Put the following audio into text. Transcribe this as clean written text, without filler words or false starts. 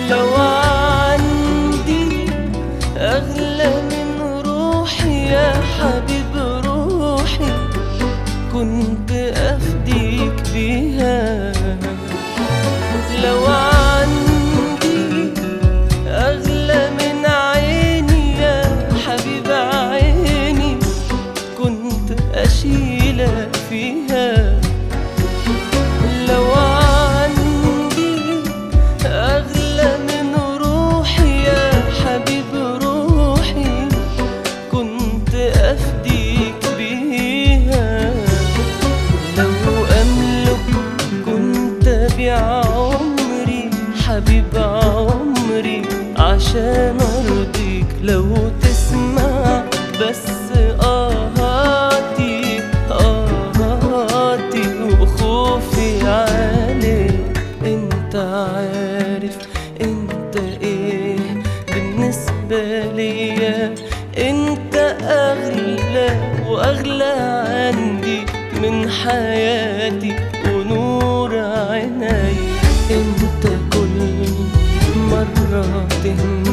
لو عندي أغلى من روحي يا حبيب روحي كنت أفديك بيها. لو عندي أغلى من عيني يا حبيب عيني كنت أشيلك فيها. لو عندي أغلى من روحي يا حبيب روحي كنت أفديك بيها. لو أملك كنت أبيع عمري حبيب عمري عشان أرضيك. لو تسمع بس آهاتي آهاتي وخوفي عليك، انت عارف انت ايه بالنسبة ليا. انت أغلى وأغلى عندي من حياتي ونور عيني. انت كل مرة تهمني